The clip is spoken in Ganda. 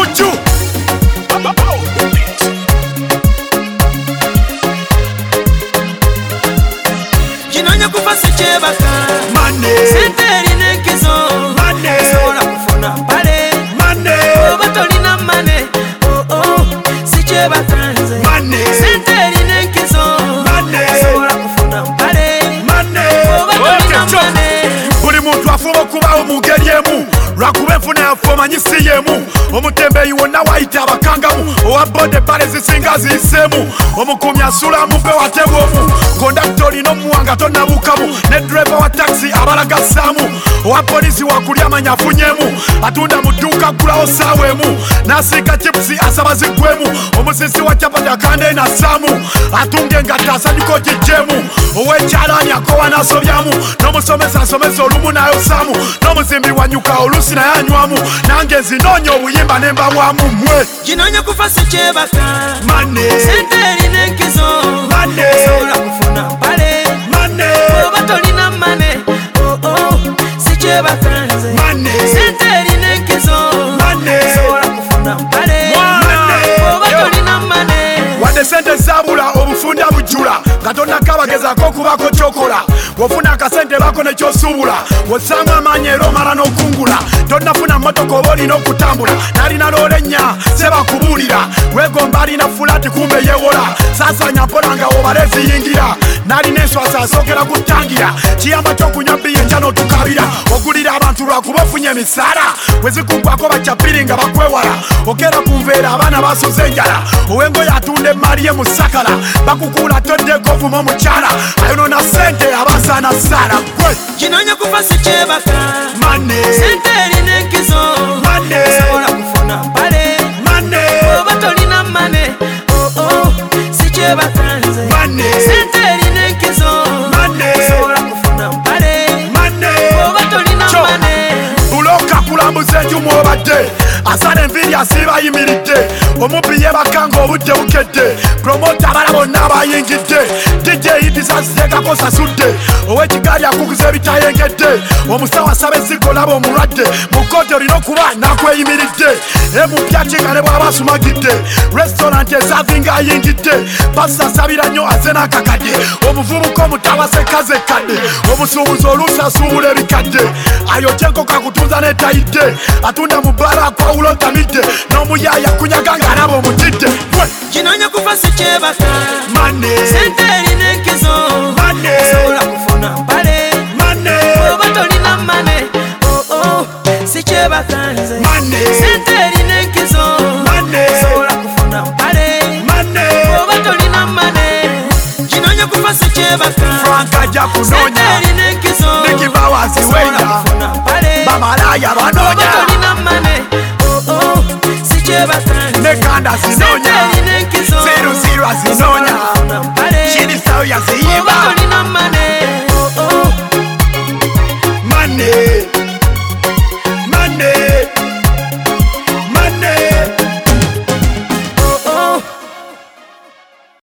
Juju. Kinonya kufasi chebaka Money. Senteri nenkizo Money. Sola kufuna pale Money. Oba tolina mane si chebaka nze Money. Senteri nenkizo Money. Sola kufuna pale Oba tolina mane Buli muntu afuba okubawo mu ngeri emu lwakuba enfuna yaffe omanyisi yemu omutembeeyi wonna wayita abakangamu owa bode bbale zisinga ziyiseemu omukuumi asula mube watebwa omu kondakita olina omuwanga tonnabuukamu ne dreva wa takisi abalagassaamu owa polisi wakuli amanya afunyemu atunda mu dduuka ggulawo saawa emu n'asiika chipusi asaba ziggwemu omusisi wa capati akanda enassaamu atunga engatta asanyuka okijjeemu ow'ekyalaani akowa n'asobyamu n'omusomesa asomesa olumu n'ayosaamu n'omuzimbi wanyuka olusi naye anywamu nange nzinoonya obuyimba ne mbabwamu mmwe Kinonya kufasi chebaka Money. Senteri nenkizo Money. Sola kufuna pale Money. Oba tolina mane si chebaka nze Money. Senteri nenkizo Money. Sola kufuna pale Oba tolina mane wadde sente zabula obufunda bujjula nga tonnakabagezaako okubaako kyokola wofuna akasente bako nekyosuubula wosaamu amaanyi era omala n'okungula tonnafuna mmotoka oba olina okutambula n'alina n'olennya sebakubuulira wegomba alina fulaati kumbe yeewola saasanya mpola nga wobala eziyingira n'alina enswasa asookera kutangira kiyamba ky'okunywa bbiya enkya n'otukabira ogulira abantu lwakuba ofunye emisaala bwe zikuggwako bakyapiri nga bakwewala okera ku nveera abaana basuze enjala ow'engoye atunda emmali ye mu sakala bakukuula toddeko ovuma omukyala ayonona sente abasaana saala gwe Kinonya kufasi chebaka Money. Senteri nenkizo Money. Sola kufuna pale Money. Oba tolina mane si chebaka nze Money. Senteri nenkizo Money. Sola kufuna pale Money. Oba tolina Cho. mane buloka kulambuza enju mwobadde asala enviiri asiiba ayimiridde omubbi yebakanga obudde bukedde promota abala bonna abayingidde dj idisaziteekako sasudde ow'ekigaali akukuza ebitayengedde omusawo asaba ezzigo laba omulwadde mu kkooti olina okuba nakweyimiridde emupya kingane bw'aba asumagidde restaurant esavinga ayingidde pasita asabira nnyo aze n'akakadde omuvubuka omutawase kaze kadde omusuubuzi oluusi asuubula ebikadde ayokya enkoko akutunza n'etayidde atunda mu bbala akwawula otamidde n'omuyaaya kunyaga ng'alaba omutidde gwe Kinonya kufasi chebaka Money. Senteri nenkizo Money. Sola kufuna pale Money. Oba tolina mane si chebaka nze Money. Senteri nenkizo Money. Sola kufuna pale Money. Oba tolina mane Kinonya kufasi chebaka Frank ajja kunoonya Senteri nenkizo Nikibawazi Sola wenda kufuna pale bamalaya Oba banoonya tolina mane si chebaka nze ne kanda zinoonya Senteri nenkizo ziruzirwa zinoonya Sola kufuna pale kirisawo Oba yaziyimba tolina mane